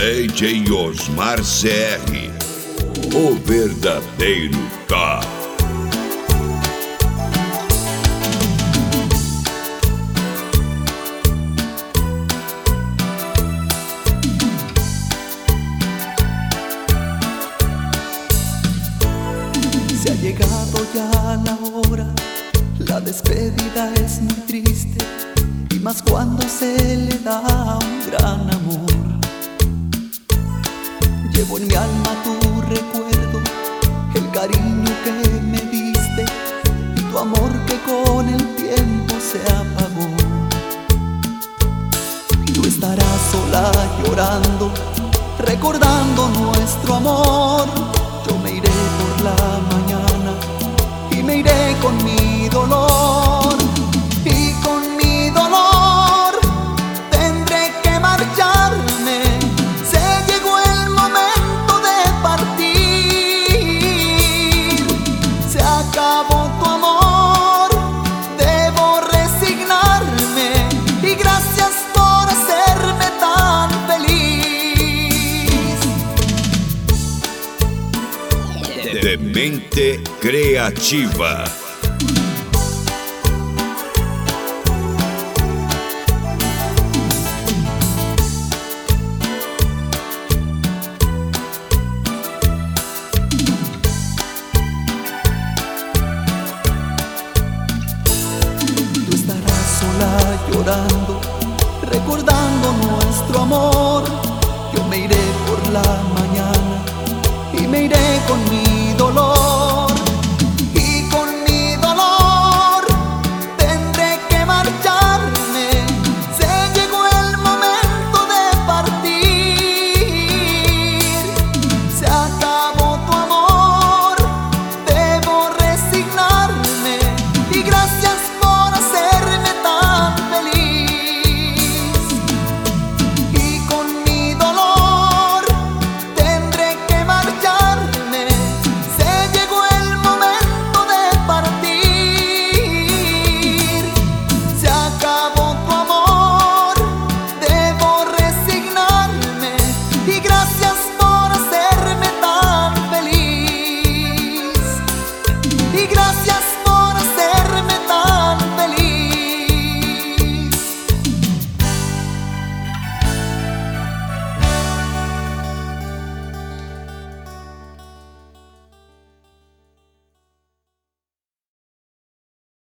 DJ Osmar CR, o verdadeiro K. Se ha llegado ya la hora, la despedida es muy triste, y más cuando se le da un gran amor. Llevo en mi alma tu recuerdo, el cariño que me diste y tu amor que con el tiempo se apagó. Tú estarás sola llorando, recordando nuestro amor. Yo me iré por la mañana y me iré con mi dolor. Y con mi dolor tendré que marcharme. Se llegó el momento de partir. Se acabó tu amor, debo resignarme. Y gracias por hacerme tan feliz. De mente creativa. Tú estarás sola llorando, recordando nuestro amor. Yo me iré por la mañana y me iré con mi